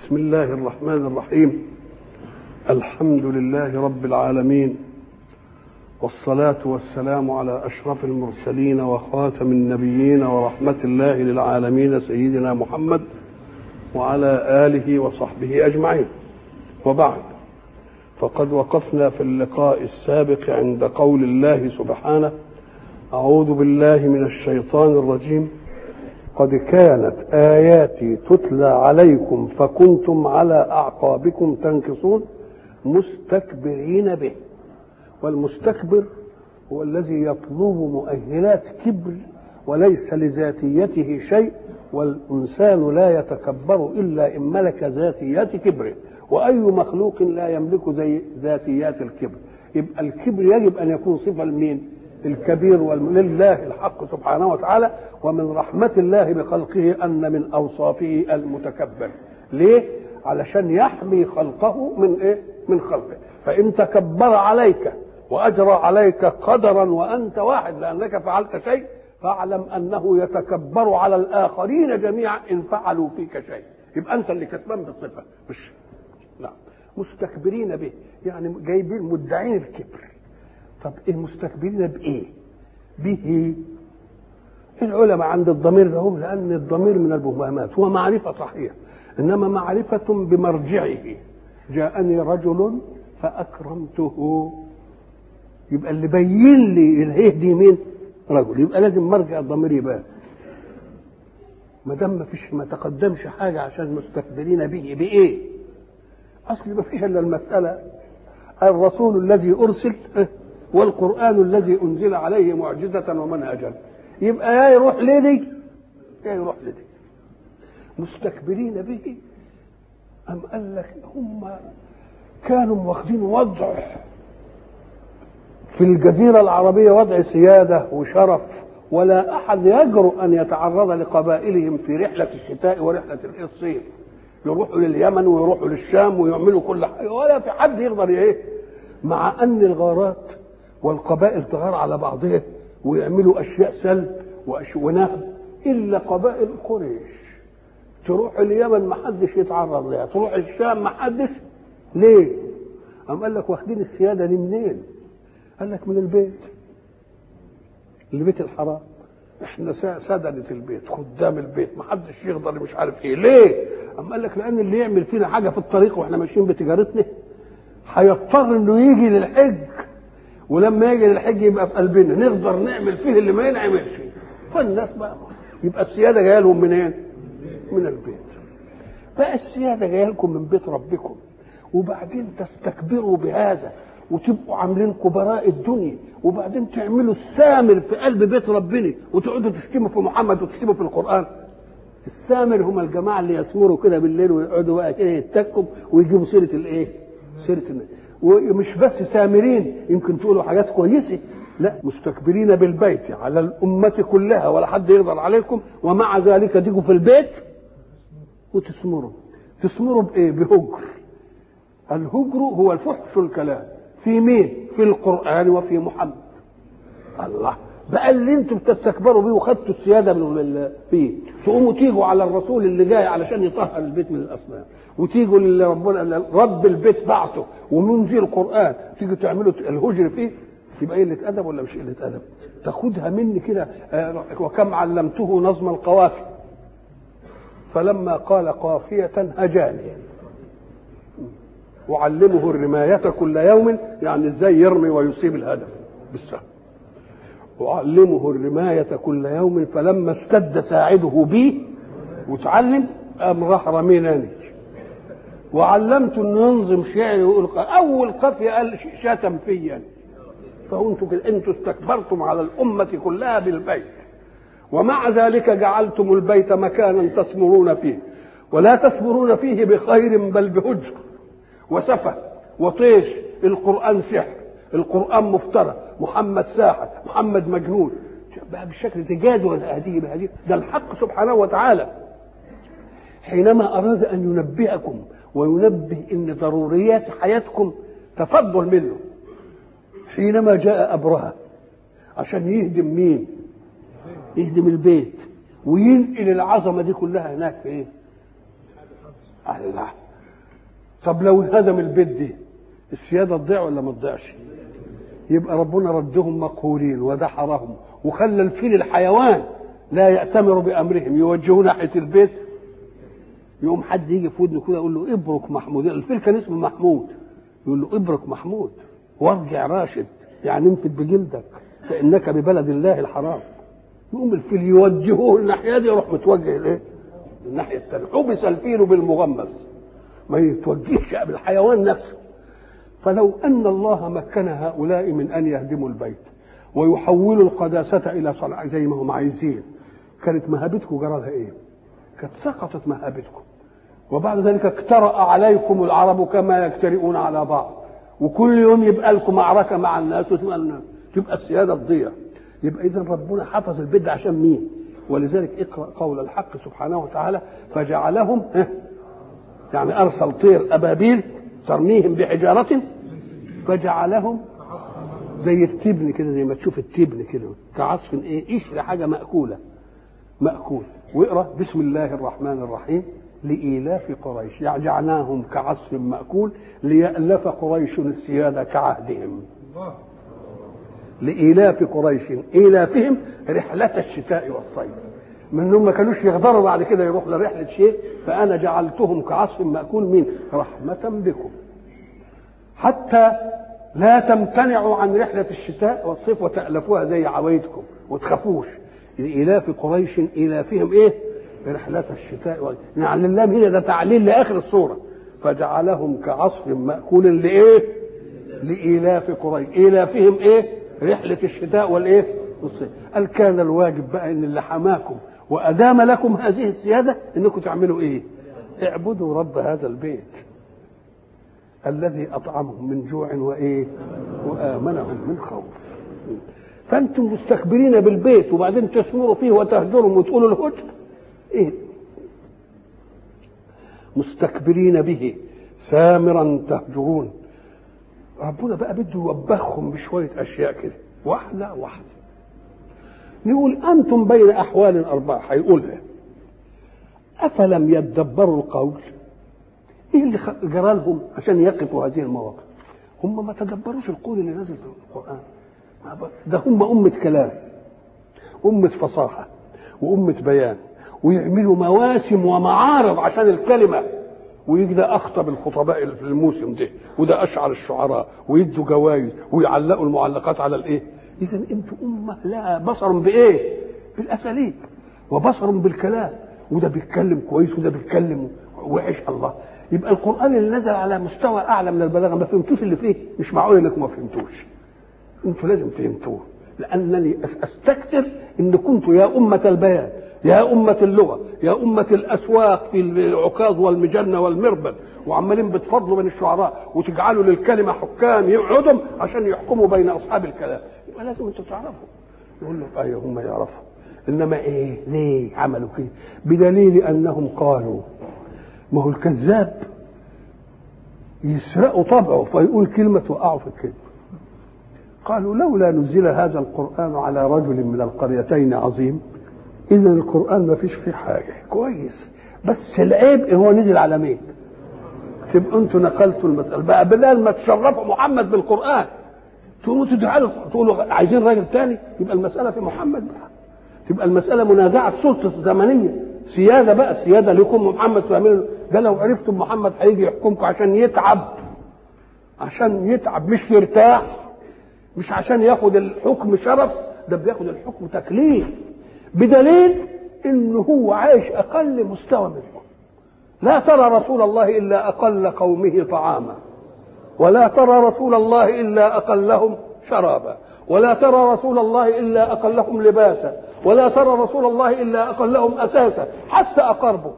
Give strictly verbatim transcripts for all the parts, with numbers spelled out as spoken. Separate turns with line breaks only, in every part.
بسم الله الرحمن الرحيم. الحمد لله رب العالمين، والصلاة والسلام على أشرف المرسلين وخاتم النبيين ورحمة الله للعالمين سيدنا محمد وعلى آله وصحبه أجمعين. وبعد، فقد وقفنا في اللقاء السابق عند قول الله سبحانه: أعوذ بالله من الشيطان الرجيم، قد كانت آياتي تتلى عليكم فكنتم على أعقابكم تنكصون مستكبرين به. والمستكبر هو الذي يطلب مؤهلات كبر وليس لذاتيته شيء، والإنسان لا يتكبر إلا إن ملك ذاتيات كبره، وأي مخلوق لا يملك زي ذاتيات الكبر. يبقى الكبر يجب أن يكون صفة لمين؟ الكبير ولله الحق سبحانه وتعالى. ومن رحمة الله بخلقه أن من أوصافه المتكبر. ليه؟ علشان يحمي خلقه من إيه؟ من خلقه. فإن تكبر عليك وأجرى عليك قدرا وأنت واحد لأنك فعلت شيء، فاعلم أنه يتكبر على الآخرين جميعا إن فعلوا فيك شيء. يبقى أنت اللي كسبان بالصفة مش لا. مستكبرين به يعني جايبين مدعين الكبر. طب إيه مستكبرين بإيه؟ به العلماء عند الضمير ده، لأن الضمير من المبهمات، هو معرفة صحيح إنما معرفة بمرجعه. جاءني رجل فأكرمته، يبقى اللي بين لي الهيه دي مين؟ رجل. يبقى لازم مرجع الضمير يبان. ما دام ما فيش ما تقدمش حاجة عشان مستكبرين به بإيه؟ أصل ما فيش إلا المسألة الرسول الذي أرسل والقرآن الذي أنزل عليه معجزة ومنهجا. يبقى يا يروح لدي يا يروح لدي. مستكبرين به، أم قال لك هم كانوا واخدين وضع في الجزيرة العربية، وضع سيادة وشرف، ولا أحد يجرؤ أن يتعرض لقبائلهم في رحلة الشتاء ورحلة الصيف. يروحوا لليمن ويروحوا للشام ويعملوا كل حاجة، ولا في حد يقدر ايه. مع أن الغارات والقبائل تغار على بعضها ويعملوا أشياء سلب ونهب، إلا قبائل قريش تروح اليمن ما حدش يتعرض لها، تروح الشام ما حدش. ليه؟ أم قال لك واخدين السيادة دي منين؟ قال لك من البيت، البيت الحرام. احنا سدنة البيت، خدام البيت، ما حدش يقدر مش عارف ايه. ليه؟ أم قال لك لأن اللي يعمل فينا حاجة في الطريق واحنا ماشيين بتجارتنا هيضطر انه يجي للحج، ولما يجي للحج يبقى في قلبنا نقدر نعمل فيه اللي ما ينعملش. فالناس بقى يبقى السيادة جايه لهم منين؟ من البيت. بقى السيادة جايه لكم من بيت ربكم، وبعدين تستكبروا بهذا وتبقوا عاملين كبراء الدنيا، وبعدين تعملوا السامر في قلب بيت ربنا وتقعدوا تشتموا في محمد وتشتموا في القرآن. السامر هم الجماعة اللي يسمروا كده بالليل ويقعدوا بقى كده يتكوا ويجيبوا سيرة الايه؟ سيرة الناس. ومش بس سامرين، يمكن تقولوا حاجات كويسة، لا، مستكبرين بالبيت على الأمة كلها ولا حد يقدر عليكم، ومع ذلك تيجوا في البيت وتسمروا. تسمروا بإيه؟ بهجر. الهجر هو الفحش الكلام في مين؟ في القرآن وفي محمد. الله بقى اللي انتم بتستكبروا بيه وخدتوا السيادة من فيه، تقوموا تيجوا على الرسول اللي جاي علشان يطهر البيت من الأصنام، وتيجوا اللي ربنا رب البيت بعته ومنزل القرآن تيجوا تعملوا الهجر فيه. يبقى قلة أدب ولا مش قلة أدب؟ تاخدها مني كده. وكم علمته نظم القوافي فلما قال قافية هجاني، وعلمه الرماية كل يوم، يعني ازاي يرمي ويصيب الهدف بالسهم. وعلمه الرماية كل يوم فلما استد ساعده بي وتعلم قام راح رميناني. وعلمته انه ينظم شعري ويقول اول قافية قال شتم فيا. فانتوا كده انتوا استكبرتم على الامة كلها بالبيت، ومع ذلك جعلتم البيت مكانا تسمرون فيه، ولا تسمرون فيه بخير بل بهجر وسفه وطيش. القرآن سحر، القرآن مفترى، محمد ساحر، محمد مجنون، بقى بالشكل تجادوا هذه بهذه. ده الحق سبحانه وتعالى حينما أراد أن ينبهكم وينبه إن ضروريات حياتكم تفضل منه. حينما جاء أبرهة عشان يهدم مين؟ يهدم البيت وينقل العظمة دي كلها هناك في إيه؟ الله. طب لو انهدم البيت دي السياده تضيع ولا ما تضيعش؟ يبقى ربنا ردهم مقهورين ودحرهم وخلى الفيل الحيوان لا يأتمر بأمرهم، يوجهوا ناحية البيت. يقوم حد يجي في ودنه كده يقول له ابرك محمود. الفيل كان اسمه محمود، يقول له ابرك محمود وارجع راشد، يعني انفد بجلدك فإنك ببلد الله الحرام. يقوم الفيل يوجهوه الناحية دي يروح متوجه الايه؟ الناحية الثانية. حبس الفيل بالمغمس، ما يتوجهش بالحيوان نفسه. فلو أن الله مكن هؤلاء من أن يهدموا البيت ويحولوا القداسة إلى صلاة زي ما هم عايزين، كانت مهابتكم جرالها إيه؟ كانت سقطت مهابتكم. وبعد ذلك اقترأ عليكم العرب كما يجترئون على بعض، وكل يوم يبقى لكم معركة مع الناس وتبقى الناس تبقى السيادة تضيع. يبقى إذن ربنا حفظ البيت ده عشان مين؟ ولذلك اقرأ قول الحق سبحانه وتعالى فجعلهم، يعني أرسل طير أبابيل ترميهم بحجارة فجعلهم زي التبن كده، زي ما تشوف التبن كده كعصف ايه، قشر حاجه ماكوله ماكول. واقرا بسم الله الرحمن الرحيم لإيلاف قريش جعلناهم كعصف ماكول ليألف قريش السيادة كعهدهم. لإيلاف قريش إيلافهم رحلة الشتاء والصيف، منهم ما كانوش يقدروا بعد كده يروح لرحلة شيء، فأنا جعلتهم كعصف ماكول من رحمة بكم حتى لا تمتنعوا عن رحلة الشتاء والصيف وتألفوها زي عوايدكم وتخافوش. لإيلاف قريش إيلافهم إيه؟ رحلة الشتاء وال... يعني اللام هنا ده تعليل لآخر السورة. فجعلهم كعصف مأكول لإيه؟ لإيلاف قريش إيلافهم إيه؟ رحلة الشتاء والإيه؟ والصيف. قال كان الواجب بقى إن اللي حماكم وأدام لكم هذه السيادة إنكم تعملوا إيه؟ اعبدوا رب هذا البيت الذي أطعمهم من جوع وإيه وآمنهم من خوف. فأنتم مستكبرين بالبيت وبعدين تسمروا فيه وتهجرهم وتقولوا الهجر إيه؟ مستكبرين به سامرا تهجرون. ربنا بقى بده يوبخهم بشوية أشياء كده واحدة واحدة. نقول أنتم بين أحوال أربعة، هيقولها أفلم يدبروا القول؟ ايه اللي جرى لهم عشان يقفوا هذه المواقف؟ هم ما تدبروش القول اللي نزل في القرآن. ده هم أمة كلام، أمة فصاحة وأمة بيان، ويعملوا مواسم ومعارض عشان الكلمة، ويجي ده أخطب الخطباء في الموسم ده، وده أشعر الشعراء، ويدوا جوائز ويعلقوا المعلقات على الإيه. إذا أنتم أمة لا بصر بإيه؟ بالأساليب وبصر بالكلام، وده بيتكلم كويس وده بيتكلم وحش. الله، يبقى القرآن اللي نزل على مستوى أعلى من البلاغة ما فهمتوش اللي فيه. مش معقول انكم ما فهمتوش، انتوا لازم فهمتوه، لأنني أستكثر إن كنتوا يا أمة البيان، يا أمة اللغة، يا أمة الأسواق في العكاظ والمجنة والمربد، وعمالين بتفضلوا بين الشعراء وتجعلوا للكلمة حكام يقعدوا عشان يحكموا بين أصحاب الكلام. يبقى لازم أنتوا تعرفوا. يقول له أيوه هم يعرفوا، إنما إيه ليه عملوا كده؟ بدليل أنهم قالوا، ما هو الكذاب يسرقوا طبعه فيقول كلمة توقعوا في الكذب. قالوا لولا نزل هذا القرآن على رجل من القريتين عظيم. إذا القرآن ما فيش فيه حاجة كويس، بس العيب هو نزل على مين؟ تبقوا انتوا نقلتوا المسألة بقى، بدل ما تشرفوا محمد بالقرآن تقوموا تدعوا تقولوا عايزين راجل تاني. يبقى المسألة في محمد بقى، تبقى المسألة منازعة سلطة زمنية، سيادة بقى، السيادة لكم محمد. فاهمين ده؟ لو عرفتم محمد هيجي يحكمكم عشان يتعب، عشان يتعب مش يرتاح، مش عشان ياخد الحكم شرف، ده بياخد الحكم تكليف. بدليل انه هو عايش اقل مستوى منكم. لا ترى رسول الله الا اقل قومه طعاما، ولا ترى رسول الله الا اقلهم شرابا، ولا ترى رسول الله الا اقلهم لباسا، ولا ترى رسول الله الا اقلهم اساسا. حتى اقربوا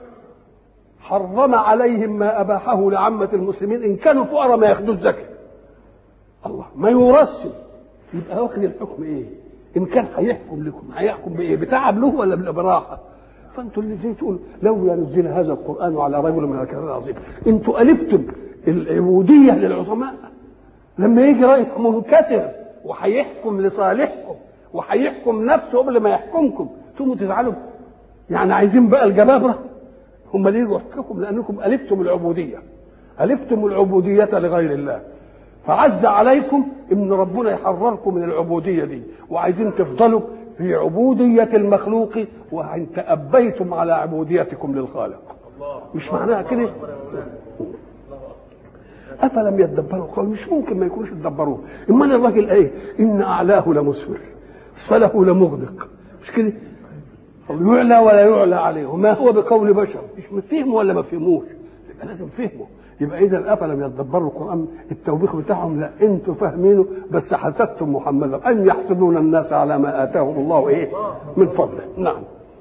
حرم عليهم ما اباحه لعامه المسلمين، ان كانوا فقراء ما ياخدوا الزكاه. الله، ما يورثش. يبقى واخد الحكم ايه؟ ان كان هيحكم لكم هيحكم بايه؟ بتعب له ولا براحه؟ فانتوا اللي زي تقول لولا نزل هذا القران على رجل من الكرام العظيم. انتوا الفتم العبوديه للعظماء. لما يجي راجل منكسر وهيحكم لصالحكم وهيحكم نفسه قبل ما يحكمكم تقوموا تزعلوا. يعني عايزين بقى الجبابره؟ هم اللي يجوا يحكمكم لانكم الفتم العبوديه، الفتم العبوديه لغير الله، فعز عليكم ان ربنا يحرركم من العبوديه دي، وعايزين تفضلوا في عبوديه المخلوق وان تأبيتم على عبوديتكم للخالق. مش معناها كده؟ افلم يتدبروا القول؟ مش ممكن ما يكونوش يتدبروه. امال الراجل ايه؟ ان اعلاه لمسفر اسفله لمغدق، مش كده؟ يعلى ولا يعلى عليه، وما هو بقول بشر. مش مفهمه ولا ما فهموش؟ يبقى لازم فهمه. يبقى اذا افلم يتدبروا القران، التوبيخ بتاعهم لا انتوا فاهمينه بس حسدتم محمدا ام يحسدون الناس على ما اتاهم الله ايه من فضله. نعم.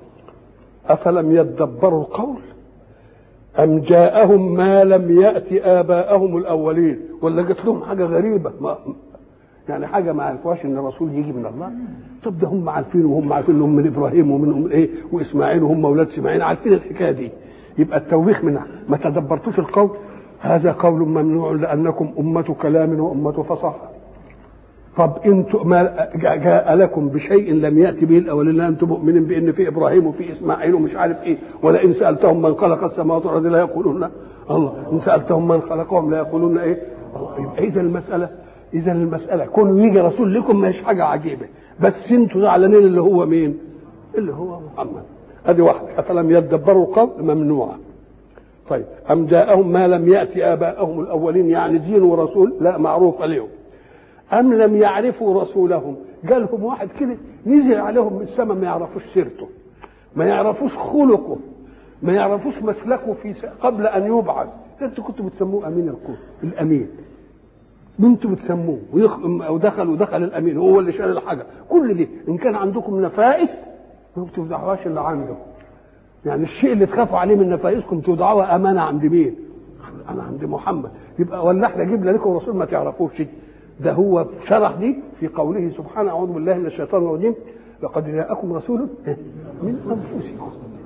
افلم يتدبروا القول ام جاءهم ما لم يات اباءهم الاولين، ولا جت لهم حاجه غريبه ما يعني حاجه ما عرفوهاش ان الرسول يجي من الله. طب ده هم عارفين، وهم عارفين انهم من ابراهيم ومنهم ايه واسماعيل وهم اولاد اسماعيل، عارفين الحكايه دي. يبقى التوبيخ من ما تدبرتوش القول، هذا قول ممنوع لانكم امه كلام وامه فصاحه. طب انتم ما جاء لكم بشيء لم ياتي به الاولين، لا انتم مؤمنين بان في ابراهيم وفي اسماعيل ومش عارف ايه، ولا ان سالتهم من خلق السماوات والارض لا يقولون الله، ان سالتهم من خلقهم لا يقولون ايه الله. يبقى اذا المساله اذا المساله كون يجي رسول لكم مش حاجه عجيبه، بس انتوا زعلانين اللي هو مين؟ اللي هو محمد. ادي واحده. افلم يتدبروا القول ممنوعه. طيب ام جاءهم ما لم ياتي اباءهم الاولين، يعني دين ورسول لا معروف عليهم. ام لم يعرفوا رسولهم، جالهم واحد كده نزل عليهم من السماء ما يعرفوش سيرته، ما يعرفوش خلقه، ما يعرفوش مسلكه في قبل ان يبعث. انتوا كنتوا بتسموه امين القول، الامين انتوا بتسموه، ودخل ودخل الامين هو اللي شال الحاجه. كل دي ان كان عندكم نفائس ما بتوضعوهاش الا عنده. يعني الشيء اللي تخافوا عليه من نفائسكم توضعوها امانه عند مين؟ انا عند محمد. يبقى ولا احنا جبنا لكم رسول ما تعرفوش؟ ده هو شرح دي في قوله سبحانه اعوذ بالله من الشيطان الرجيم لقد جاءكم رسول من انفسكم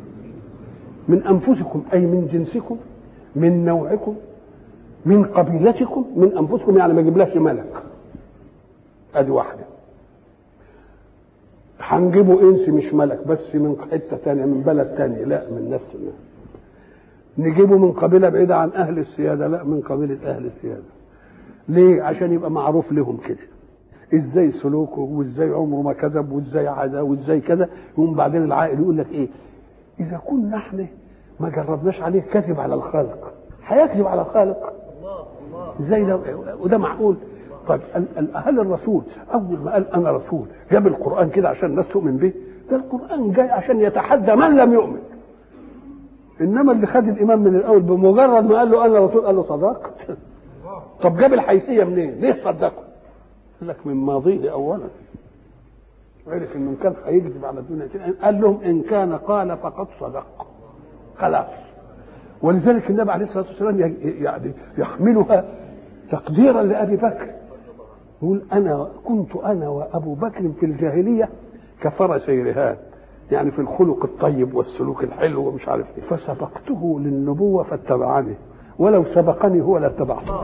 من انفسكم اي من جنسكم من نوعكم من قبيلتكم من انفسكم، يعني ما يجيبلهاش ملك. ادي واحده. هنجيبه انس مش ملك بس من حته ثانيه من بلد ثانيه، لا من نفسنا. نجيبه من قبيله بعيده عن اهل السياده، لا من قبيله اهل السياده. ليه؟ عشان يبقى معروف لهم كده ازاي سلوكه وازاي عمره ما كذب وازاي عدا وازاي كذا. يقوم بعدين العائل يقول لك ايه؟ اذا كنا احنا ما جربناش عليه كذب على الخالق هيكذب على الخالق ازاي ده؟ وده معقول؟ طيب هل الرسول اول ما قال انا رسول جاب القران كده عشان الناس تؤمن به؟ ده القران جاي عشان يتحدى من لم يؤمن. انما اللي خد الايمان من الاول بمجرد ما قال له انا رسول قال له صدقت. طب جاب الحيثيه منين؟ ليه صدقوا؟ قال لك من ماضيه اولا، عرف انه كان هيكذب على الدنيا كده، قال لهم ان كان قال فقد صدق خلاص. ولذلك النبي عليه الصلاه والسلام يعني يحملها تقديرا لابي بكر، يقول انا كنت انا وابو بكر في الجاهليه كفرسي رهان، يعني في الخلق الطيب والسلوك الحلو ومش عارف ايه، فسبقته للنبوه فاتبعني ولو سبقني هو لاتبعته.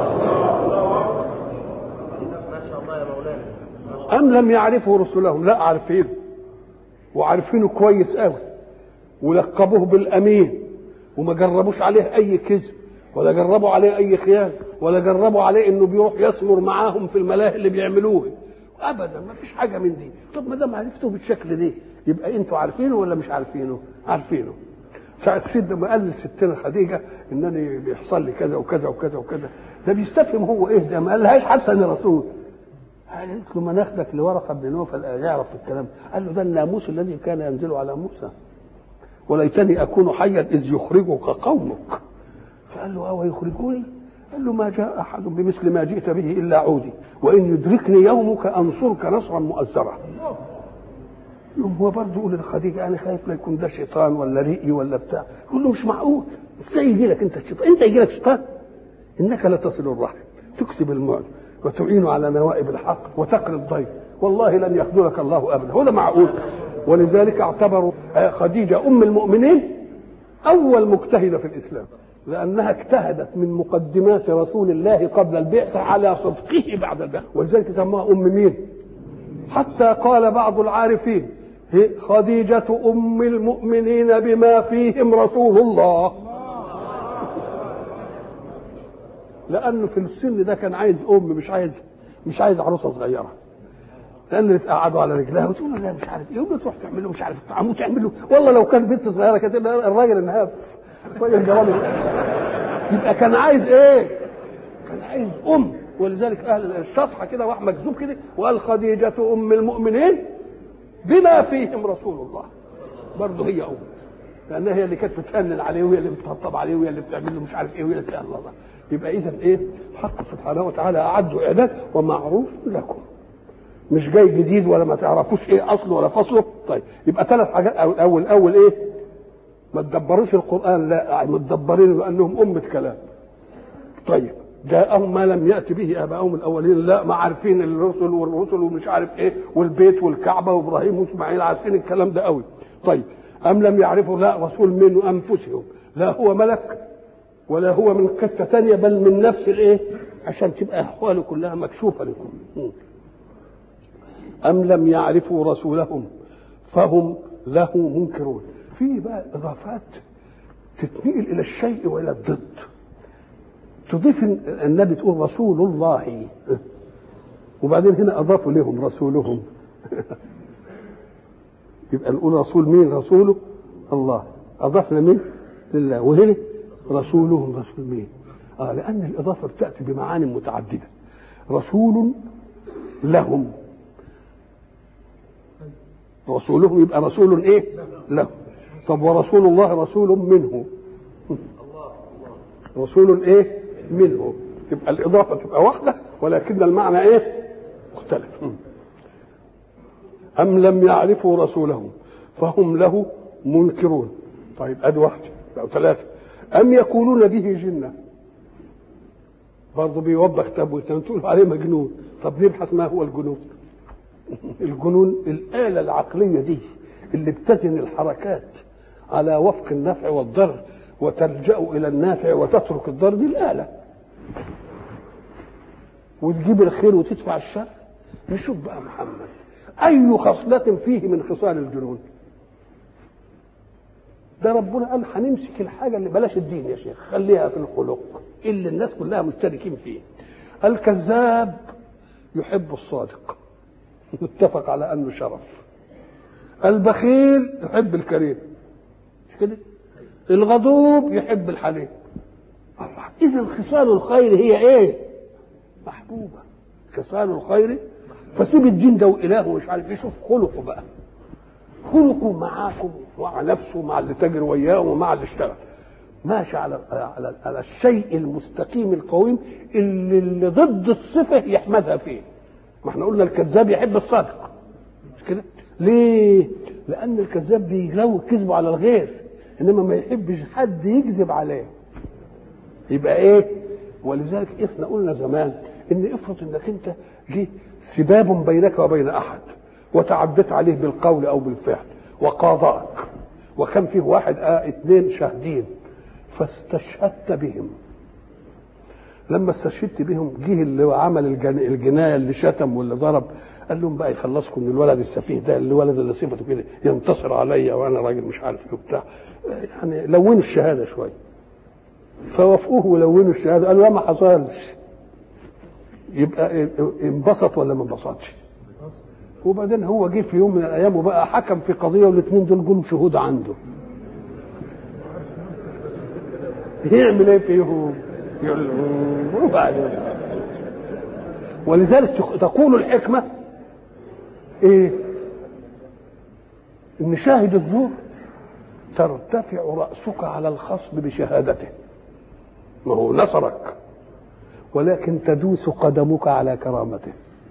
أم لم يعرفوا رسلهم؟ لا عارفينه وعارفينه كويس قوي، ولقبوه بالأمين وما جربوش عليه أي كذب ولا جربوا عليه أي خيانة ولا جربوا عليه إنه بيروح يسمر معاهم في الملاهي اللي بيعملوه أبدا، ما فيش حاجة من دي. طب ما دام عرفتوه بالشكل ده يبقى أنتوا عارفينه ولا مش عارفينه؟ عارفينه. ساعة سيدنا ما قال لستنا خديجة إنني بيحصل لي كذا وكذا وكذا وكذا، ده بيستفهم هو إيه ده؟ ما قالهاش حتى إن رسول. قالت له ما ناخدك لورقه بن نوفل يعرف الكلام. قال له ده الناموس الذي كان ينزل على موسى، وليتني اكون حيا اذ يخرجك قومك. فقال له اه يخرجوني؟ قال له ما جاء احد بمثل ما جئت به الا عودي، وان يدركني يومك انصرك نصرا مؤزرا. يوم هو برضه يقول لخديجه انا خايف لا يكون ده شيطان ولا ريقي ولا بتاع. يقول له مش معقول، ازاي يجي لك انت الشيطان؟ انت يجي لك شيطان؟ انك لا تصل الرحم تكسب المعد وتعين على نوائب الحق وتقري الضيف، والله لن يخذلك الله ابدا. هو ده معقول؟ ولذلك اعتبروا خديجه ام المؤمنين اول مجتهده في الاسلام، لانها اجتهدت من مقدمات رسول الله قبل البعثه على صدقه بعد البعثه، ولذلك سماها ام مين؟ حتى قال بعض العارفين خديجة أم المؤمنين بما فيهم رسول الله، لأنه في السن ده كان عايز أم، مش عايز مش عايز عروسة صغيرة، لأن تقعدوا على رجلها وتقول له لا مش عارف ايه، وتروح تعمل له مش عارف طعام وتعمل له، والله لو كان بنت صغيرة كانت الراجل انهاف، الراجل جواب. يبقى كان عايز ايه؟ كان عايز أم. ولذلك أهل الشطحة كده واحد مكذوب كده وقال خديجة أم المؤمنين بما فيهم رسول الله، برضه هي أم، لأنها هي اللي كانت بتهنن عليه وهي اللي بتطبطب عليه وهي اللي بتعمل له مش عارف ايه وهي اللي بتعمل الله. يبقى إذا ايه؟ حق سبحانه وتعالى أعدوا إعداد ومعروف لكم، مش جاي جديد ولا ما تعرفوش ايه اصله ولا فصله. طيب يبقى ثلاث حاجات. اول اول ايه؟ ما تدبروش القران، لا متدبرين لانهم امه كلام. طيب جاءهم ما لم يأت به آباؤهم الأولين، لا ما عارفين الرسل والرسل ومش عارف إيه والبيت والكعبة وإبراهيم وإسماعيل، عارفين الكلام ده قوي. طيب أم لم يعرفوا؟ لا رسول من أنفسهم، لا هو ملك ولا هو من كتة تانية بل من نفس الإيه، عشان تبقى أحواله كلها مكشوفة لكم. أم لم يعرفوا رسولهم فهم له منكرون. في بقى إضافات تتنقل إلى الشيء وإلى الضد. تضيف النبي تقول رسول الله، وبعدين هنا أضافوا لهم رسولهم. يبقى نقول رسول مين؟ رسوله الله، أضفنا مين؟ لله. وهنا رسولهم رسول مين؟ آه لأن الإضافة بتأتي بمعاني متعددة. رسول لهم، رسولهم يبقى رسول ايه؟ له. طب ورسول الله رسول منه، رسول ايه؟ منه. تبقى الإضافة تبقى واحدة ولكن المعنى ايه؟ مختلف. أم لم يعرفوا رسولهم فهم له منكرون. طيب ادي واحدة أو ثلاثة. أم يقولون به جنة، برضه بيوبخ تابوت تقول عليه مجنون. طب نبحث ما هو الجنون. الجنون الآلة العقلية دي اللي بتزن الحركات على وفق النفع والضر وتلجأ إلى النافع وتترك الضر، دي الآلة، وتجيب الخير وتدفع الشر. نشوف بقى محمد أي خصلة فيه من خصال الجنون. ده ربنا قال هنمسك الحاجة اللي بلاش الدين يا شيخ، خليها في الخلق اللي الناس كلها مشتركين فيه. الكذاب يحب الصادق، متفق على أنه شرف. البخيل يحب الكريم، مش كده؟ الغضوب يحب الحليم. إذا خصال الخير هي إيه؟ محبوبة. خصال الخير. فسيب الدين ده وإله ومش عارف يشوف خلقه بقى، خلقه معاكم ومع نفسه ومع اللي تجر وياه ومع اللي اشتغل، ماشي على على على الشيء المستقيم القويم اللي, اللي ضد الصفة يحمدها فيه. ما احنا قلنا الكذاب يحب الصادق، مش كده؟ ليه؟ لأن الكذاب بيلو كذبه على الغير، إنما ما يحبش حد يكذب عليه. يبقى إيه؟ ولذلك إحنا قلنا زمان إن افرض إنك أنت جه سباب بينك وبين أحد وتعدت عليه بالقول أو بالفعل وقاضاك، وكان فيه واحد آه اثنين شاهدين فاستشهدت بهم. لما استشهدت بهم جه اللي عمل الجنايه اللي شتم واللي ضرب قال لهم بقى يخلصكم من الولد السفيه ده، الولد اللي صفته كده ينتصر عليا وانا راجل مش عارف ايه وبتاع، يعني لونوا الشهاده شويه. فوافقوه ولونوا الشهاده، قالوا لا ما حصلش. يبقى انبسط ولا ما انبسطش؟ وبعدين هو جه في يوم من الايام وبقى حكم في قضيه والاثنين دول جم شهود عنده، يعمل ايه فيهم؟ يقول وبعدين. ولذلك تقول الحكمة ايه؟ ان شاهد الزور ترتفع رأسك على الخصم بشهادته، ما هو نصرك، ولكن تدوس قدمك على كرامته.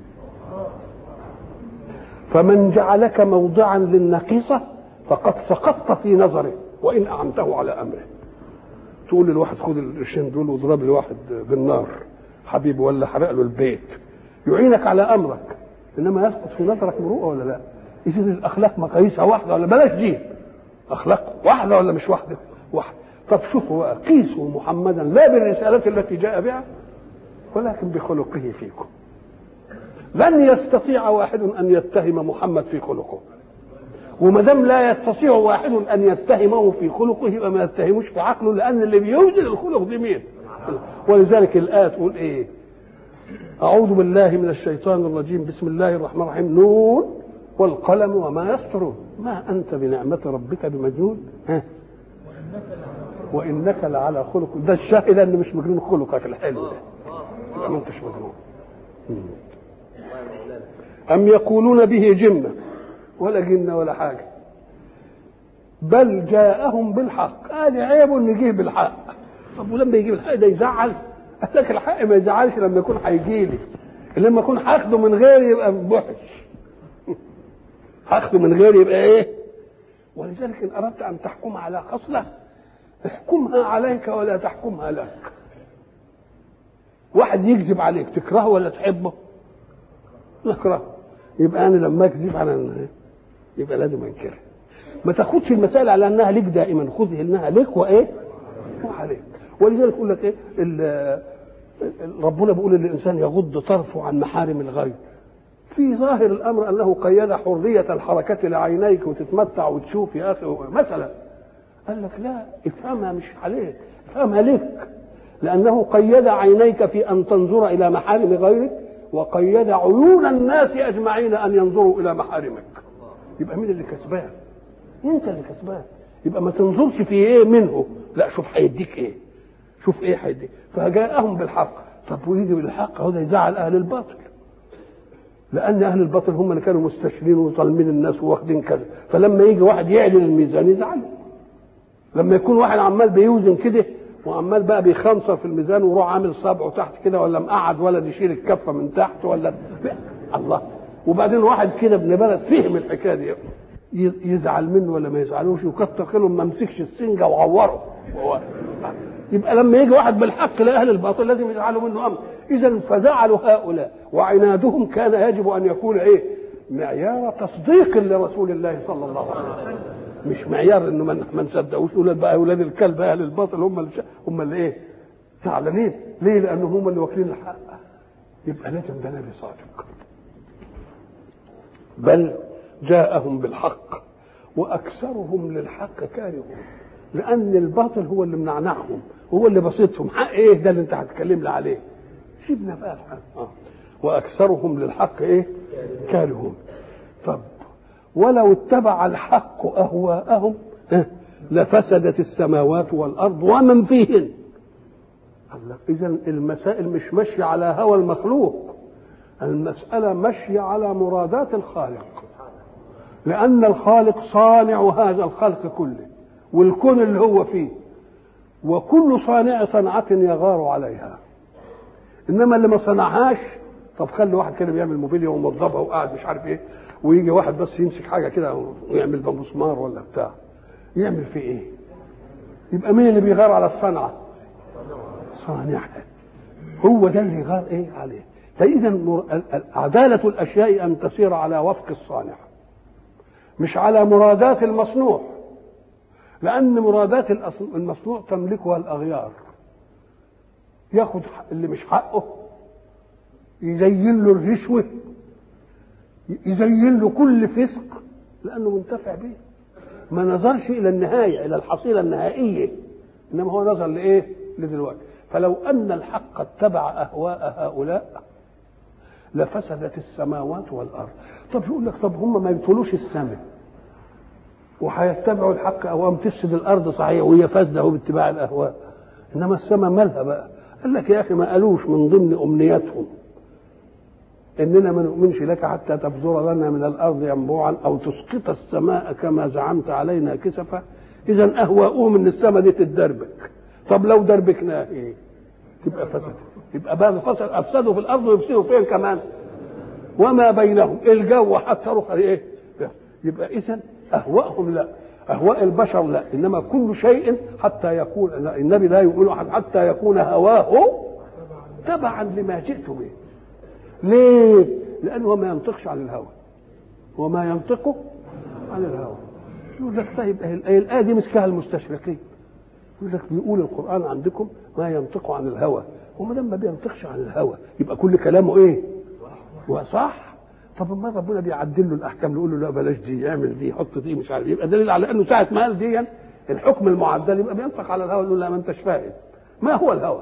فمن جعلك موضعا للنقيصة فقد سقطت في نظره وإن أعنته على أمره. تقول للواحد خد القرشين دول واضرب لواحد بالنار حبيبي ولا حرق له البيت، يعينك على امرك، انما يسقط في نظرك مروءه ولا لا؟ اذا الاخلاق مقاييسها واحده ولا بلاش دي؟ اخلاق واحده ولا مش واحده؟ واحده. طب شوفوا بقى، قيسوا محمدا لا بالرساله التي جاء بها ولكن بخلقه فيكم. لن يستطيع واحد ان يتهم محمد في خلقه، وما دام لا يستطيع واحد ان يتهمه في خلقه يبقى ما يتهموش في عقله، لان اللي بيوزن الخلق دي مين؟ ولذلك الايه تقول ايه؟ اعوذ بالله من الشيطان الرجيم، بسم الله الرحمن الرحيم، نون والقلم وما يسطرون، ما انت بنعمه ربك بمجنون، ها وانك لعلى خلق. ده الشاهد ان مش مجنون خلقك الحلو ده، ما انتش مجنون. ام يقولون به جنه، ولا جنه ولا حاجه، بل جاءهم بالحق. قال عيب ان يجيه بالحق. طب ولما يجيب الحق ده يزعل؟ قال لك الحق ما يزعلش لما يكون هيجي لي، لما يكون هاخده من غيري يبقى بوحش. هاخده من غيري يبقى ايه؟ ولذلك ان اردت ان تحكم على خصله احكمها عليك ولا تحكمها لك. واحد يكذب عليك تكرهه ولا تحبه؟ نكرهه. يبقى انا لما اكذب على يبقى لازم انكره. ما تاخدش المسائل على انها ليك دائما، خذها انها ليك وايه؟ وعليك. ولذلك يقول لك ايه؟ ربنا بيقول للانسان يغض طرفه عن محارم الغير. في ظاهر الامر انه قيد حريه الحركه لعينيك وتتمتع وتشوف يا اخي مثلا. قال لك لا، افهمها مش عليك، افهمها لك، لانه قيد عينيك في ان تنظر الى محارم غيرك، وقيد عيون الناس اجمعين ان ينظروا الى محارمك. يبقى مين اللي كسبان؟ انت اللي كسبان. يبقى ما تنظرش في ايه منه، لا شوف هيديك ايه، شوف ايه هيديك. فجاءهم بالحق. طب ويجي بالحق هو ده يزعل اهل الباطل، لان اهل الباطل هم اللي كانوا مستشرين وظالمين الناس واخدين كذا. فلما يجي واحد يعلن الميزان يزعل. لما يكون واحد عمال بيوزن كده وعمال بقى بيخنصر في الميزان ويروح عامل صابعه تحت كده، ولا مقعد ولد يشيل الكفه من تحت، ولا الله. وبعدين واحد كده ابن بلد فهم الحكايه دي يزعل منه ولا ما يزعلوش؟ وكتر خيره ما مسكش السنجه وعوره. يبقى لما يجي واحد بالحق لاهل الباطل لازم يزعلوا منه امر. اذا فزعلوا هؤلاء، وعنادهم كان يجب ان يكون ايه؟ معيار تصديق لرسول الله صلى الله عليه وسلم، مش معيار انه ما نصدقوش. نقول بقى اولاد الكلب اهل الباطل هم اللي هم اللي ايه؟ زعلانين ليه؟ لانهم هم اللي واكلين الحق. يبقى لازم ده نبي صادق. بل جاءهم بالحق واكثرهم للحق كارهون، لان الباطل هو اللي منعنعهم، هو اللي بسيطهم. حق ايه ده اللي انت هتتكلم لي عليه؟ سيبنا بقى الحق. اه واكثرهم للحق ايه؟ كارهون. طب ولو اتبع الحق اهواءهم لفسدت السماوات والارض ومن فيهن. اذا المسائل مش ماشيه على هوى المخلوق، المساله ماشيه على مرادات الخالق، لان الخالق صانع هذا الخلق كله والكون اللي هو فيه، وكل صانع صنعه يغار عليها. انما اللي ما صنعهاش، طب خلي واحد كده بيعمل موبيليا وموظفها وقاعد مش عارف ايه، ويجي واحد بس يمسك حاجه كده ويعمل بمسمار ولا بتاع، يعمل فيه ايه؟ يبقى مين اللي بيغار على الصنعه؟ صانعها. هو ده اللي يغار ايه عليه. فاذا عداله الاشياء ان تسير على وفق الصانع، مش على مرادات المصنوع، لان مرادات المصنوع تملكها الاغيار. ياخد اللي مش حقه، يزين له الرشوه، يزين له كل فسق، لانه منتفع به. ما نظرش الى النهايه، الى الحصيله النهائيه، انما هو نظر لايه؟ لدلوقتي. فلو ان الحق اتبع اهواء هؤلاء لفسدت السماوات والارض. طب يقول لك طب هم ما يبطلوش السماء وهيتبعوا الحق اهواءهم تفسد الارض، صحيح، وهي فاسده باتباع الاهواء، انما السماء مالها بقى؟ قال لك يا اخي ما قالوش من ضمن امنياتهم اننا ما نؤمنش لك حتى تبذر لنا من الارض ينبوعا او تسقط السماء كما زعمت علينا كسفا. اذا اهواؤهم ان السماء دي تتدربك. طب لو دربكناها ايه؟ تبقى فسد، يبقى بعد فسد افسدوا في الارض ويفسدوا فين كمان؟ وما بينهم الجو حتى رخر ايه؟ يبقى اذا اهواءهم لا، اهواء البشر لا، انما كل شيء حتى يكون النبي لا يؤمن احد حتى يكون هواه تبعا لما جئت به. ليه؟ لانه ما ينطقش عن الهوى، وما ينطق عن الهوى. يقول لك طيب الايه دي مسكها المستشرقين، يقول لك بيقول القران عندكم ما ينطق عن الهوى، وما دام ما بينطقش عن الهوى يبقى كل كلامه ايه؟ وصح. طب ما ربنا بيعدل له الاحكام، يقول له لا بلاش دي، اعمل دي، حط دي، مش عارف، يبقى دليل على انه ساعه ما قال دي الحكم المعدل يبقى بينطق على الهوى. يقول لا ما انتش فاهم. ما هو الهوى؟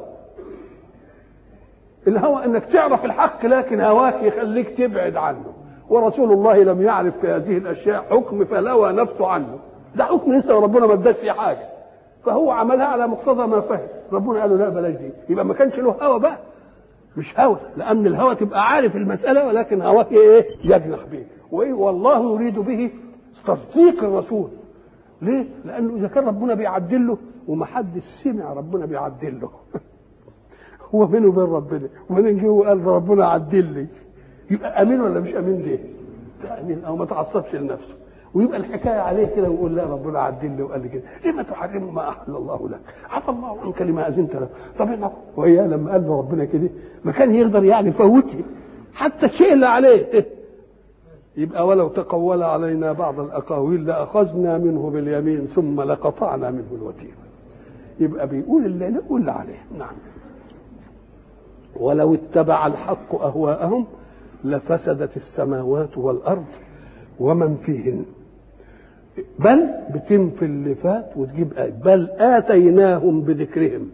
الهوى انك تعرف الحق لكن هواك يخليك تبعد عنه، ورسول الله لم يعرف في هذه الاشياء حكم فلوى نفسه عنه. ده حكم لسه وربنا ما اداش فيه حاجه، فهو عملها على مقتضى ما فهم. ربنا قال له لا بلاش دي، يبقى ما كانش له هوى بقى، مش هوى، لان الهوى تبقى عارف المساله ولكن هواك ايه؟ يجنح به. وايه والله يريد به تصديق الرسول. ليه؟ لانه اذا كان ربنا بيعدل له ومحدش سمع ربنا بيعدل له هو بينه وبين ربنا، وبعدين جه وقال ربنا عدل لي، يبقى امين ولا مش امين؟ ده امين او ما تعصبش لنفسه، ويبقى الحكايه عليه كده ويقول لا ربنا عدل لي وقال لي كده، ليه ما تحرموا ما احل الله لك؟ عفى الله عنك لما اذنت له. طب احنا وياه لما قال له ربنا كده ما كان يقدر يعني فوتي حتى الشيء اللي عليه يبقى ولو تقول علينا بعض الاقاويل لاخذنا منه باليمين ثم لقطعنا منه الوتين. يبقى بيقول اللي نقول اللي عليه. نعم. ولو اتبع الحق اهواءهم لفسدت السماوات والارض ومن فيهن. بل بتنفي اللي فات وتجيب آية بل آتيناهم بذكرهم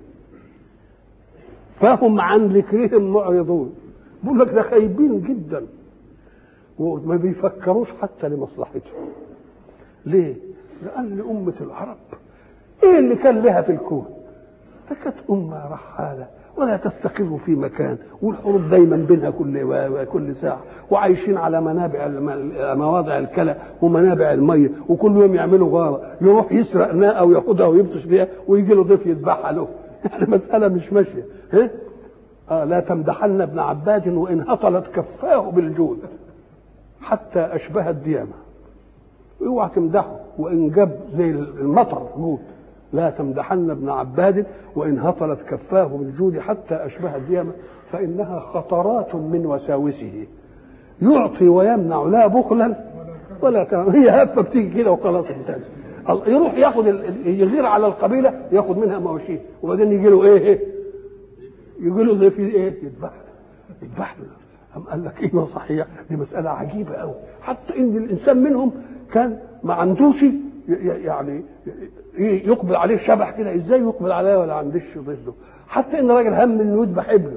فهم عن ذكرهم معرضون. بقول لك ده خايبين جدا وما بيفكروش حتى لمصلحتهم. ليه؟ لأن أمة العرب إيه اللي كان لها في الكون؟ ده كانت أمة رحالة ولا تستقر في مكان، والحروب دايما بينها كل كل ساعه، وعايشين على منابع مواضع الكلى ومنابع الميه، وكل يوم يعملوا غاره، يروح يسرق ناقه وياخدها ويبطش بيها ويجي له ضيف يذبحها له. يعني مساله مش ماشيه. ها؟ آه لا تمدحن ابن عباد وان هطلت كفاه بالجود حتى اشبه الديامه. اوعى تمدحه وان جاب زي المطر جود. لا تمدحن ابن عباد وإن هطلت كفاه بالجود حتى أشبه الديامة فإنها خطرات من وساوسه يعطي ويمنع لا بخلا ولا كرم. هي هفة بتيجي كده وخلاص انتهت. يروح ياخد يغير على القبيلة ياخد منها مواشيه وبعدين يجي له ايه يجي له زي في ايه يذبح يذبح له. أم قال لك ايه صحيح دي مسألة عجيبة قوي. حتى ان الانسان منهم كان ما عندوش يعني يقبل عليه شبح كده، ازاي يقبل عليه ولا عندش ضده؟ حتى ان راجل هم انه يذبح ابنه.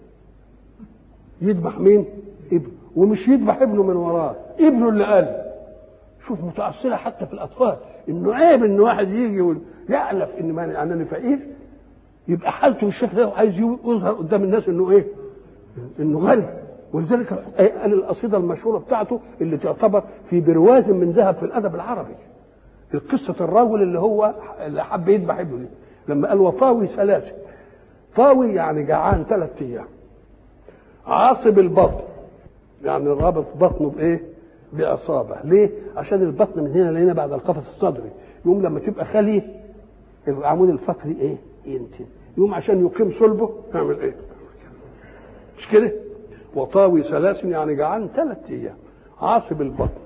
يذبح مين؟ ابنه. ومش يذبح ابنه من وراه، ابنه اللي قال. شوف متأصلة حتى في الاطفال انه عيب ان واحد يجي ويعلف ان ما انني فقير يبقى حالته بالشكل ده وعايز يظهر قدام الناس انه ايه؟ انه غني. ولذلك قال القصيده المشهوره بتاعته اللي تعتبر في برواز من ذهب في الادب العربي، قصة الرجل اللي هو اللي حب يذبح ابنه دي، لما قال وطاوي ثلاثة. طاوي يعني جعان ثلاث ايام، عاصب البطن يعني رابط بطنه بايه؟ بعصابة. ليه؟ عشان البطن من هنا لهنا بعد القفص الصدري، يوم لما تبقى خالية العمود الفقري ايه؟ ينتن. يوم عشان يقيم صلبه يعمل ايه؟ مش كده؟ وطاوي ثلاث يعني جعان ثلاث ايام، عاصب البطن،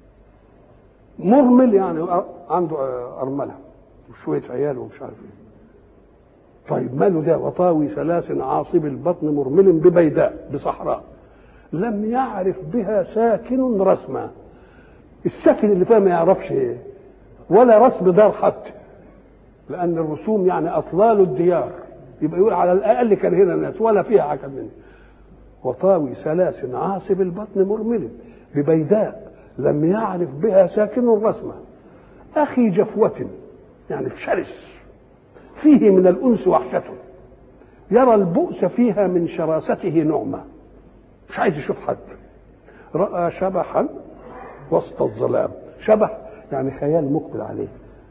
مرمل يعني عنده أرملة وشوية عيال ومش عارف ايه. طيب ماله ده؟ وطاوي ثلاث عاصب البطن مرمل ببيداء بصحراء لم يعرف بها ساكن رسما. الساكن اللي فيها ما يعرفش ايه ولا رسم دار حتى، لأن الرسوم يعني أطلال الديار، يبقى يقول على الأقل كان هنا ناس ولا فيها حاجة منه. وطاوي ثلاث عاصب البطن مرمل ببيداء لم يعرف بها ساكن رسمة أخي جفوة يعني في شرس فيه من الأنس وحشة يرى البؤس فيها من شراسته نعمة مش عايز يشوف حد. رأى شبحا وسط الظلام، شبح يعني خيال مقبل عليه.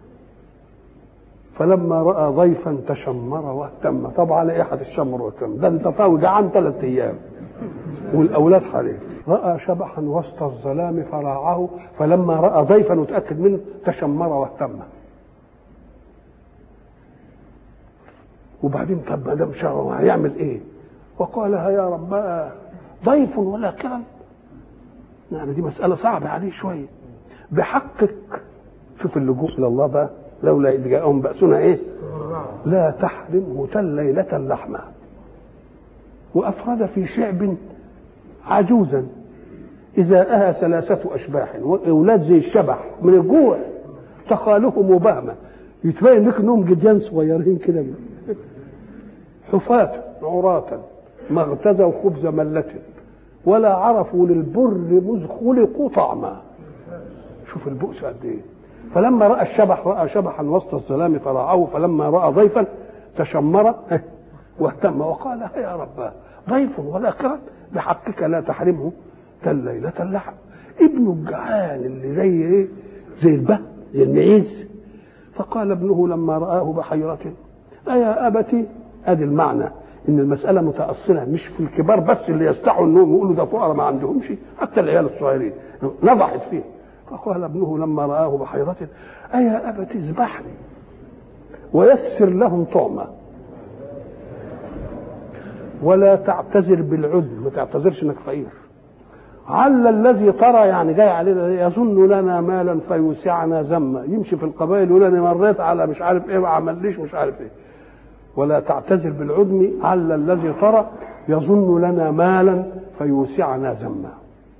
فلما رأى ضيفا تشمر واهتم. طبعا على ايه حد الشمر واهتم؟ ده انت طاوي جعان ثلاث ايام والاولاد حواليه. رأى شبحا وسط الظلام فراعه فلما رأى ضيفا وتأكد منه تشمر واهتم. وبعدين طب ما دام شغل هيعمل ايه؟ وقالها يا رب ضيف ولا كرم. يعني دي مسألة صعبة عليه شوية. بحقك شوف اللجوء إلى الله بقى، لولا إذ جاءهم بأسنا إيه؟ لا تحرمه تل ليلة اللحمة. وأفرد في شعب عجوزا إزاءها ثلاثة أشباح، أولاد زي الشبح من الجوع، تخالهم وبهمة، يتبين لك إنهم جديان صغيرين كده، حفاة عراة ما اغتزوا خبز ملة ولا عرفوا للبر مذ خلقوا طعما. شوف البؤس قد ايه. فلما راى الشبح راى شبحا وسط الظلام فرعاه، فلما راى ضيفا تشمر واهتم وقال يا رب ضيف ولا كرم بحقك لا تحرمه الليلة اللحم. ابنه الجعان اللي زي ايه، زي البه زي المعيز. فقال ابنه لما رآه بحيرة أيا أبتي، ادي المعنى ان المسألة متأصلة مش في الكبار بس اللي يستحوا انهم يقولوا ده فقراء ما عندهمش، حتى العيال الصغيرين نضحت فيه. فقال ابنه لما رآه بحيرة أيا أبتي اذبحني ويسر لهم طعمة ولا تعتذر بالعدل، ما تعتذرش انك فقير. عل الذي ترى يعني جاي علينا يظن لنا مالا فيوسعنا ذما، يمشي في القبائل يقول انا مريت على مش عارف ايه ما عمليش مش عارف ايه. ولا تعتذر بالعدم عل الذي ترى يظن لنا مالا فيوسعنا ذما.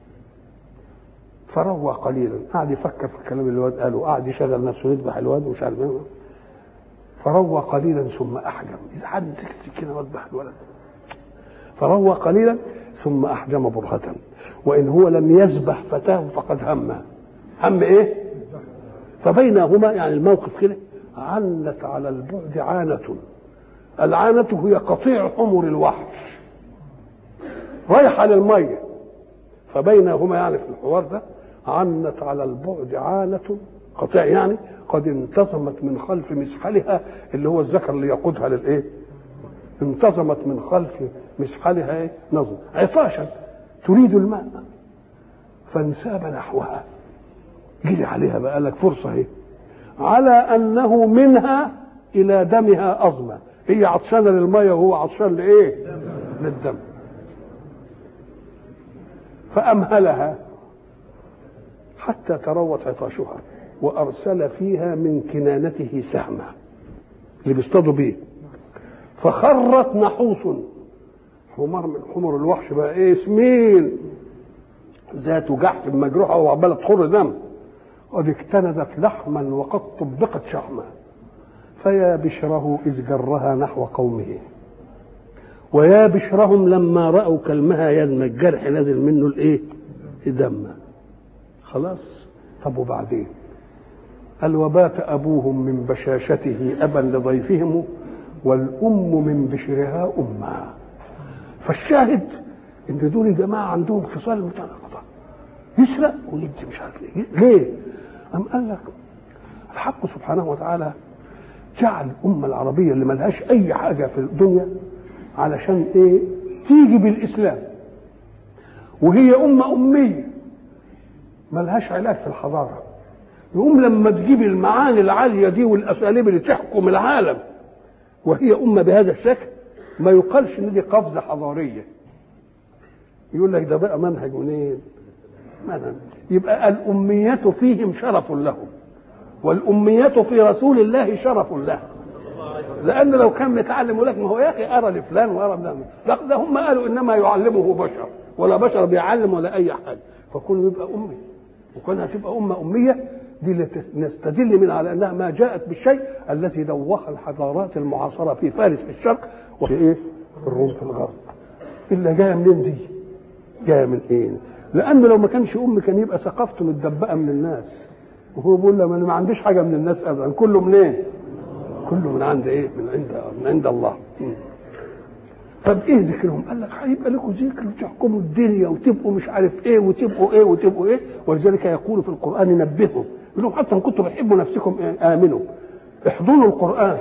فروى قليلا، قعد يفكر في الكلام اللي الواد قاله، قعد يشغل نفسه يذبح الواد ومش عارف ايه. فروى قليلا ثم احجم، اذا حد مسك السكينه واذبح الولد. فروى قليلا ثم احجم برهة، وان هو لم يذبح فتاه فقد هم هم ايه. فبينهما يعني الموقف كده عنت على البعد عانة. العانة هي قطيع حمر الوحش رايحة للمية، فبينهما يعني في الحوار ده عنت على البعد عانة، قطيع يعني قد انتظمت من خلف مسحلها اللي هو الذكر اللي يقودها للايه، انتظمت من خلف مسحلها ايه نظم عطاشا تريد الماء فانساب نحوها، جري عليها بقى لك فرصة اهي، على انه منها الى دمها اظمى، هي عطشانة للمية وهو عطشان لايه للدم. فامهلها حتى تروت عطاشها وارسل فيها من كنانته سهما اللي بيصطادوا بيه، فخرت نحوس، حمار من حمر الوحش بقى ايه سمين ذات جحف مجروحه وعماله تخر دم، قد اكتنزت لحما وقد طبقت شحما. فيا بشره اذ جرها نحو قومه ويا بشرهم لما راوا كلمها يدمى، الجرح نازل منه الايه دم. خلاص. طب وبعدين قال وبات ابوهم من بشاشته ابا لضيفهم والام من بشرها امها. فالشاهد ان دول جماعه عندهم خصال متناقضه، يسرق ويدي مش عارف ليه. ليه؟ أم قال لك الحق سبحانه وتعالى جعل الامه العربيه اللي ملهاش اي حاجه في الدنيا علشان ايه؟ تيجي بالاسلام، وهي امه اميه ملهاش علاج في الحضاره. يقوم لما تجيب المعاني العاليه دي والاساليب اللي تحكم العالم وهي امه بهذا الشكل، ما يقالش ان دي قفزه حضاريه، يقول لك ده بقى منهج منين؟ منهج. يبقى الاميه فيهم شرف لهم، والاميه في رسول الله شرف له. لان لو كان متعلم يقول لك ما هو يا اخي ارى لفلان وارى ده، ده هم قالوا انما يعلمه بشر، ولا بشر بيعلم ولا اي حاجه، فكله يبقى امي. وكونها تبقى امه اميه دي اللي نستدل من على انها ما جاءت بالشيء الذي دوخ الحضارات المعاصره في فارس في الشرق وفي ايه الروم في الغرب. الا جايه منين دي؟ جايه من ايه؟ لان لو ما كانش ام كان يبقى ثقافته متدبقه من الناس، وهو بيقول لما انا ما عنديش حاجه من الناس ابدا، كله منين؟ كله من عند ايه؟ من عند من عند الله. طب ايه ذكرهم؟ قال لك هيبقى لكم ذكر وتحكموا الدنيا وتبقوا مش عارف ايه وتبقوا ايه وتبقوا ايه، ولذلك يقول في القران نبههم، يقول لهم حتى ان كنتم بتحبوا نفسكم إيه؟ امنوا احضنوا القران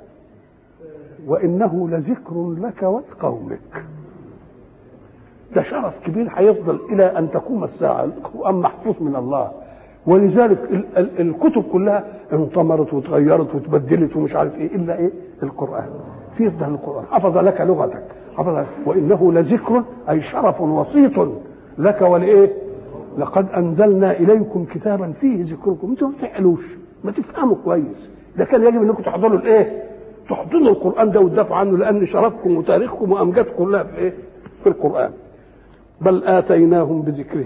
وانه لذكر لك ولقومك. ده شرف كبير هيفضل الى ان تقوم الساعه، القران محفوظ من الله. ولذلك ال- ال- الكتب كلها انطمرت وتغيرت وتبدلت ومش عارف ايه الا ايه القران. في يفضل القران حفظ لك لغتك، حفظ لك. وانه لذكر اي شرف وسيط لك ولايه. لقد انزلنا اليكم كتابا فيه ذكركم. انتوا ما تفعلوش، ما تفهموا كويس. ده كان يجب انكم تحضروا الايه؟ تحضروا القران ده وتدافعوا عنه، لان شرفكم وتاريخكم وامجادكم كلها في ايه؟ في القران. بل اتيناهم بذكرهم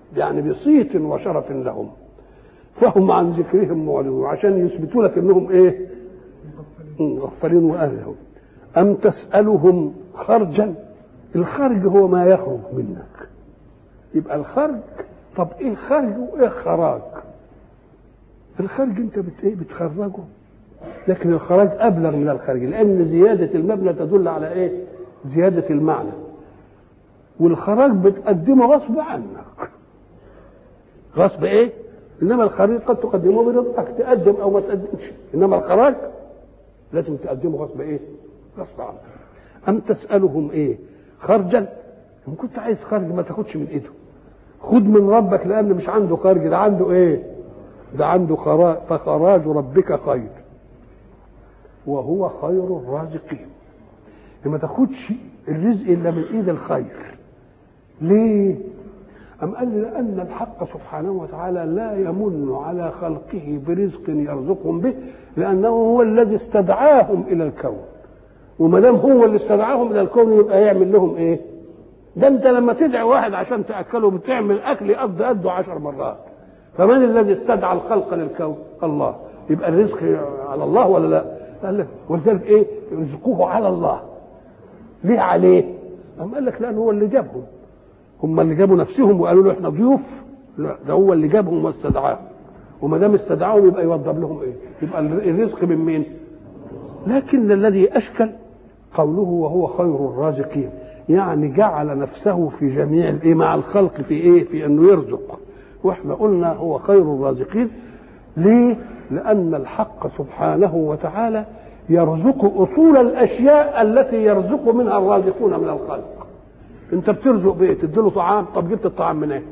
يعني بصيت وشرف لهم، فهم عن ذكرهم معرضون، عشان يثبتوا لك انهم ايه؟ مغفلين واهلهم. ام تسالهم خرجا؟ الخرج هو ما يخرج منك، يبقى الخرج. طب ايه الخرج وايه الخراج؟ الخرج انت بت ايه؟ بتخرجه، لكن الخراج ابلغ من الخرج، لان زياده المبنى تدل على ايه؟ زياده المعنى. والخراج بتقدمه غصب عنك، غصب ايه؟ انما الخراج قد تقدمه برضاك، تقدم او ما تقدمش، انما الخراج لازم تقدمه غصب ايه؟ غصب عنك. ام تسالهم ايه؟ خرجا؟ ان كنت عايز خرج ما تاخدش من ايده، خد من ربك، لان مش عنده خرج، ده عنده ايه؟ ده عنده خراج. فخراج ربك خير وهو خير الرازقين. ما تاخدش الرزق الا من ايد الخير. ليه؟ أم قال لي لأن الحق سبحانه وتعالى لا يمن على خلقه برزق يرزقهم به، لأنه هو الذي استدعاهم إلى الكون، وما دام هو اللي استدعاهم إلى الكون يبقى يعمل لهم إيه؟ ده أنت لما تدعي واحد عشان تأكله بتعمل أكل قد قده عشر مرات. فمن الذي استدعى الخلق للكون؟ الله. يبقى الرزق على الله ولا لا؟ قال لك ولذلك إيه؟ رزقوه على الله. ليه عليه؟ أم قال لك لأنه هو اللي جابهم، هم اللي جابوا نفسهم وقالوا له احنا ضيوف؟ لا، ده هو اللي جابهم واستدعاهم، وما دام استدعاهم يبقى يوضب لهم ايه؟ يبقى الرزق من مين؟ لكن الذي اشكل قوله وهو خير الرازقين، يعني جعل نفسه في جميع الايه مع الخلق في ايه؟ في انه يرزق. واحنا قلنا هو خير الرازقين ليه؟ لان الحق سبحانه وتعالى يرزق اصول الاشياء التي يرزق منها الرازقون من الخلق. انت بترزق بايه؟ تديله طعام، طب جبت الطعام من ايه؟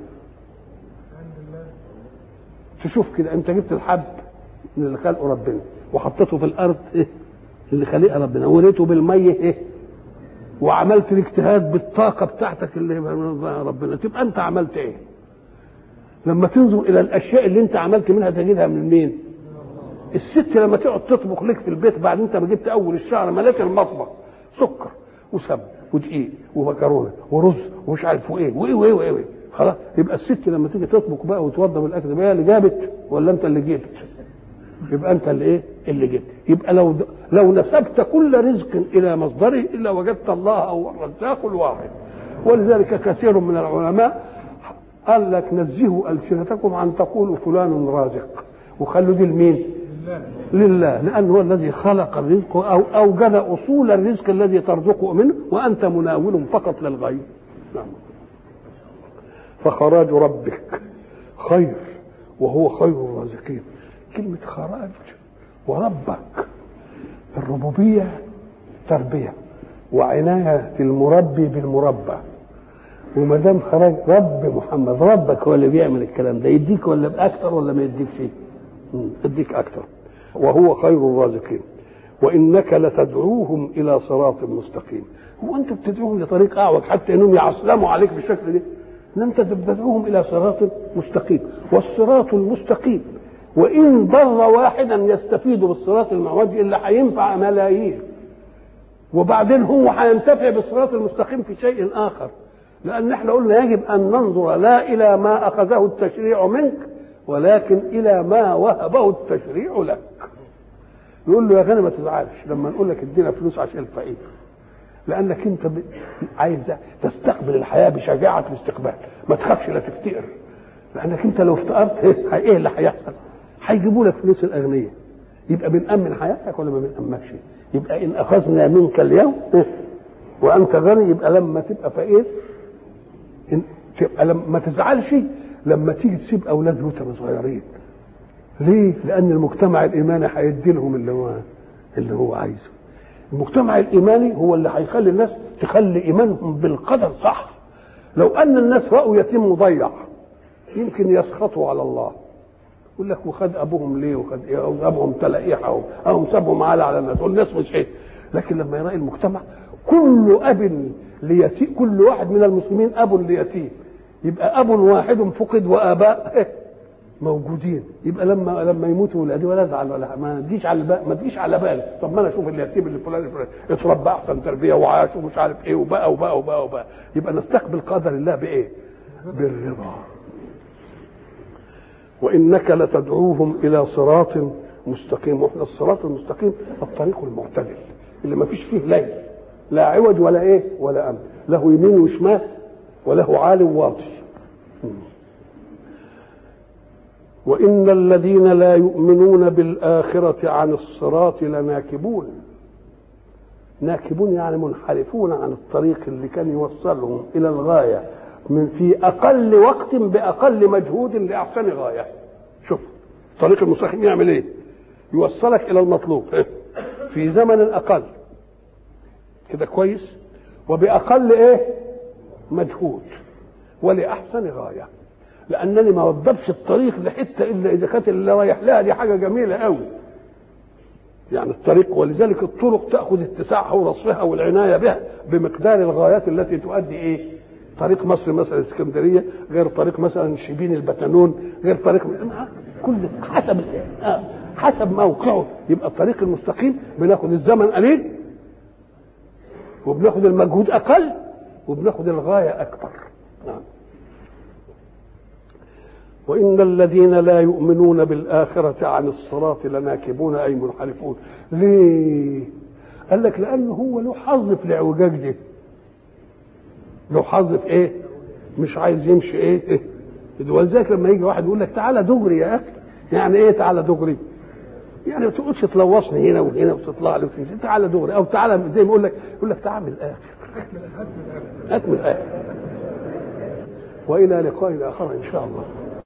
تشوف كده، انت جبت الحب من اللي خلقه ربنا وحطيته في الارض ايه؟ اللي خلقها ربنا، وريته بالميه ايه؟ وعملت الاجتهاد بالطاقه بتاعتك اللي ربنا، تبقى انت عملت ايه؟ لما تنظر الى الاشياء اللي انت عملت منها تجدها من مين؟ الست لما تقعد تطبخ لك في البيت بعد انت ما جبت اول الشهر ملاك المطبخ سكر وسمن ودقيق ومكرونه ورز ومش عارف وايه وايه وايه وايه، خلاص يبقى الست لما تيجي تطبخ بقى وتوضب الاكل بقى اللي جابت ولا انت اللي جبت؟ يبقى انت اللي ايه؟ اللي جبت. يبقى لو لو نسبت كل رزق الى مصدره الا وجدت الله هو الرزاق الواحد. ولذلك كثير من العلماء قال لك نزهوا السنتكم عن تقولوا فلان رازق، وخلوا دي لمين؟ لله، لأنه هو الذي خلق الرزق أو أوجد أصول الرزق الذي ترزقه منه، وأنت مناول فقط للغير. نعم. فخراج ربك خير وهو خير الرازقين. كلمة خراج وربك، الربوبية تربية وعناية المربي بالمربى، وما دام خراج رب محمد، ربك هو اللي بيعمل الكلام ده، يديك ولا بأكثر ولا ما يديك شيء؟ يديك أكثر. وهو خير الرازقين وإنك لتدعوهم إلى صراط مستقيم. هو أنت بتدعوهم لطريق أعوج حتى إنهم يعسلموا عليك بالشكل ده؟ إن أنت بتدعوهم إلى صراط مستقيم، والصراط المستقيم وإن ضر واحدا يستفيد بالصراط المعوج إلا هينفع ملايين، وبعدين هو هينتفع بالصراط المستقيم في شيء آخر. لأن احنا قلنا يجب أن ننظر لا إلى ما أخذه التشريع منك ولكن إلى ما وهبه التشريع لك. يقول له يا غني ما تزعلش لما نقول لك ادينا فلوس عشان الفقير، لأنك أنت عايز تستقبل الحياة بشجاعة الاستقبال، ما تخافش لا تفتقر، لأنك أنت لو افتقرت إيه اللي هيحصل؟ هيجيبوا لك فلوس الأغنياء، يبقى بنأمن حياتك ولا ما بنأمنكش؟ يبقى إن أخذنا منك اليوم وأنت غني، يبقى لما تبقى فقير إن تبقى لما ما تزعلش لما تيجي تسيب اولاد يتامى صغيرين. ليه؟ لان المجتمع الايماني هيدي لهم اللي هو اللي هو عايزه. المجتمع الايماني هو اللي هيخلي الناس تخلي ايمانهم بالقدر صح. لو ان الناس راوا يتيم مضيع يمكن يسخطوا على الله، يقول لك وخد ابوهم ليه وخد ايه، او ابوهم تلاقيحه او سابهم على على الناس والناس مش ايه. لكن لما يلاقي المجتمع كل اب ليتيم، كل واحد من المسلمين اب ليتيم، يبقى اب واحد فقد واباء موجودين، يبقى لما لما يموتوا ولادي ولا ازعل ولا ما تجيش على بالي، ما تجيش على بالي. طب ما انا اشوف اليتيم اللي فلان الفلاني اتربى احسن تربيه وعاش ومش عارف ايه وبقى وبقى وبقى وبقى. يبقى نستقبل قدر الله بايه؟ بالرضا. وإنك لتدعوهم إلى صراط مستقيم. واحنا الصراط المستقيم الطريق المعتدل اللي ما فيش فيه ليل، لا عوج ولا ايه ولا امن، له يمين وشمال وله عالي وواطي. وإن الذين لا يؤمنون بالآخرة عن الصراط لناكبون. ناكبون يعني منحرفون عن الطريق اللي كان يوصلهم إلى الغاية من في أقل وقت بأقل مجهود لأحسن غاية. شوف الطريق المستقيم يعمل ايه؟ يوصلك إلى المطلوب في زمن أقل كده كويس، وبأقل ايه مجهود ولأحسن غاية. لأنني ما وضبش الطريق لحتة إلا إذا كانت اللي رايح لها دي حاجة جميلة قوي يعني الطريق. ولذلك الطرق تأخذ اتساعها ورصفها والعناية بها بمقدار الغايات التي تؤدي ايه. طريق مصر مثلا اسكندرية غير طريق مثلا شبين البتنون غير طريق كل حسب حسب موقعه. يبقى الطريق المستقيم بناخد الزمن قليل وبناخد المجهود أقل وبناخد الغاية أكبر. نعم. وإن الذين لا يؤمنون بالآخرة عن الصراط لناكبون أي منحرفون. ليه؟ قال لك لأنه هو له حظ في الاعوجاج دي، له حظ في إيه؟ مش عايز يمشي إيه؟ إيه؟ ولذلك لما يجي واحد يقول لك تعالى دغري يا أخي، يعني إيه تعالى دغري؟ يعني ما تقولش تلوصني هنا وهنا وتطلع لي وتمشي، تعالى دغري. أو تعالى زي ما يقول لك يقول لك تعالى من الآخر، هات من الآخر. وإلى لقاء آخر إن شاء الله.